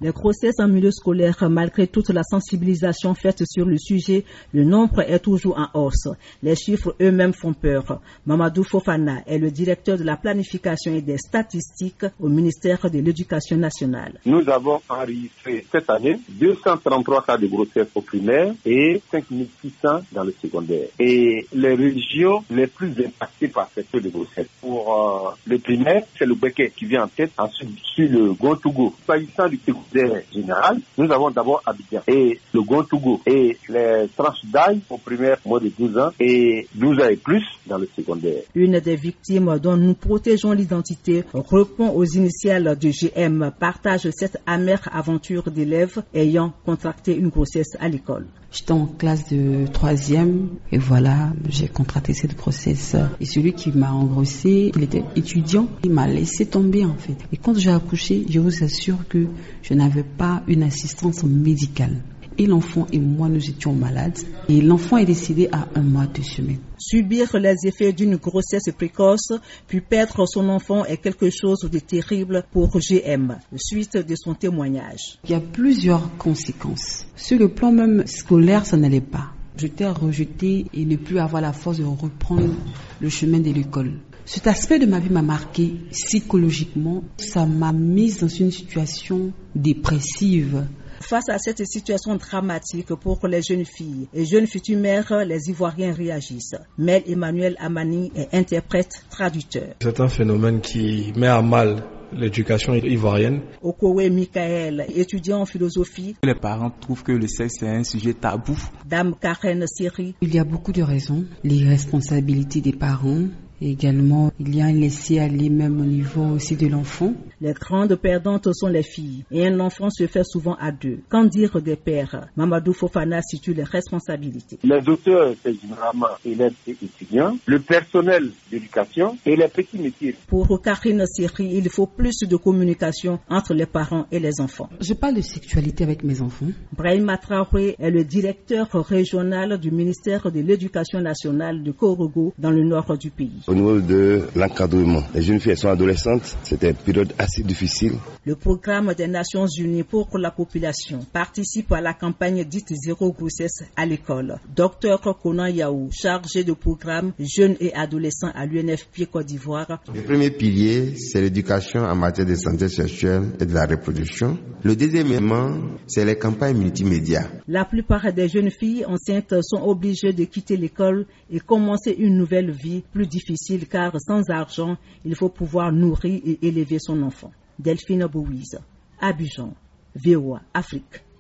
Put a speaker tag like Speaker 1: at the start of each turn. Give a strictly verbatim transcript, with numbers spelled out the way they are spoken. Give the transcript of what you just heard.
Speaker 1: Les grossesses en milieu scolaire, malgré toute la sensibilisation faite sur le sujet, le nombre est toujours en hausse. Les chiffres eux-mêmes font peur. Mamadou Fofana est le directeur de la planification et des statistiques au ministère de l'Éducation nationale.
Speaker 2: Nous avons enregistré cette année deux cent trente-trois cas de grossesse au primaire et cinq mille six cents dans le secondaire. Et les régions les plus impactées par ces taux de grossesse. Pour euh, le primaire, c'est le Béquet qui vient en tête, ensuite sur le Gontougou. S'agissant du secondaire général, nous avons d'abord Abidjan et le Gontougou et les tranches d'âge au primaire moins de douze ans et douze ans et plus dans le secondaire.
Speaker 1: Une des victimes dont nous protégeons l'identité répond aux initiales de G M, partage cette amère aventure d'élèves ayant contracté une grossesse à l'école.
Speaker 3: J'étais en classe de troisième et voilà, j'ai contracté cette grossesse. Et celui qui m'a engrossé, il était étudiant, il m'a laissé tomber en fait. Et quand j'ai accouché, je vous assure que je n'avais pas une assistance médicale. Et l'enfant et moi, nous étions malades. Et l'enfant est décédé à un mois de semaine.
Speaker 1: Subir les effets d'une grossesse précoce, puis perdre son enfant est quelque chose de terrible pour G M, suite de son témoignage.
Speaker 3: Il y a plusieurs conséquences. Sur le plan même scolaire, ça n'allait pas. J'étais rejetée et ne plus avoir la force de reprendre le chemin de l'école. Cet aspect de ma vie m'a marqué psychologiquement. Ça m'a mise dans une situation dépressive.
Speaker 1: Face à cette situation dramatique pour les jeunes filles et jeunes futures mères, les Ivoiriens réagissent. Mel Emmanuel Amani est interprète traducteur.
Speaker 4: C'est un phénomène qui met à mal l'éducation ivoirienne.
Speaker 1: Okowe Michael, étudiant en philosophie.
Speaker 5: Les parents trouvent que le sexe est un sujet tabou.
Speaker 1: Dame Karen Siri.
Speaker 3: Il y a beaucoup de raisons. Les responsabilités des parents. Également, il y a un laisser-aller même au niveau aussi de l'enfant.
Speaker 1: Les grandes perdantes sont les filles et un enfant se fait souvent à deux. Qu'en dire des pères? Mamadou Fofana situe les responsabilités.
Speaker 2: Les auteurs, c'est généralement élèves et étudiants, le personnel d'éducation et les petits métiers.
Speaker 1: Pour Karine Siri, il faut plus de communication entre les parents et les enfants.
Speaker 3: Je parle de sexualité avec mes enfants.
Speaker 1: Brahima Traoré est le directeur régional du ministère de l'Éducation nationale de Korogo dans le nord du pays.
Speaker 6: Au niveau de l'encadrement, les jeunes filles sont adolescentes, c'était une période assez difficile.
Speaker 1: Le programme des Nations Unies pour la population participe à la campagne dite Zéro grossesse à l'école. Docteur Konan Yaou, chargé de programme jeunes et adolescents à l'U N F P Côte d'Ivoire.
Speaker 7: Le premier pilier, c'est l'éducation en matière de santé sexuelle et de la reproduction. Le deuxième élément, c'est les campagnes multimédia.
Speaker 1: La plupart des jeunes filles enceintes sont obligées de quitter l'école et commencer une nouvelle vie plus difficile. Car sans argent, il faut pouvoir nourrir et élever son enfant. Delphine Bouise, Abidjan, V O A, Afrique.